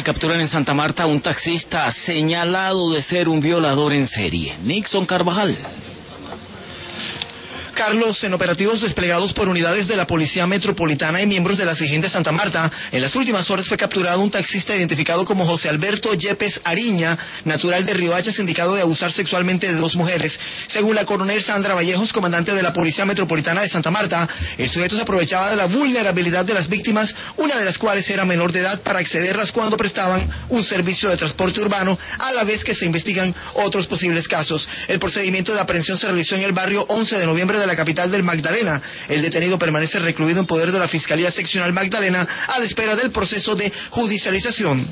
capturan en Santa Marta a un taxista señalado de ser un violador en serie. Nixon Carvajal. Carlos, en operativos desplegados por unidades de la Policía Metropolitana y miembros de la SIJIN de Santa Marta, en las últimas horas fue capturado un taxista identificado como José Alberto Yepes Ariña, natural de Riohacha, sindicado de abusar sexualmente de 2 mujeres. Según la coronel Sandra Vallejos, comandante de la Policía Metropolitana de Santa Marta, el sujeto se aprovechaba de la vulnerabilidad de las víctimas, una de las cuales era menor de edad, para accederlas cuando prestaban un servicio de transporte urbano, a la vez que se investigan otros posibles casos. El procedimiento de aprehensión se realizó en el barrio 11 de noviembre de la capital del Magdalena. El detenido permanece recluido en poder de la Fiscalía Seccional Magdalena a la espera del proceso de judicialización.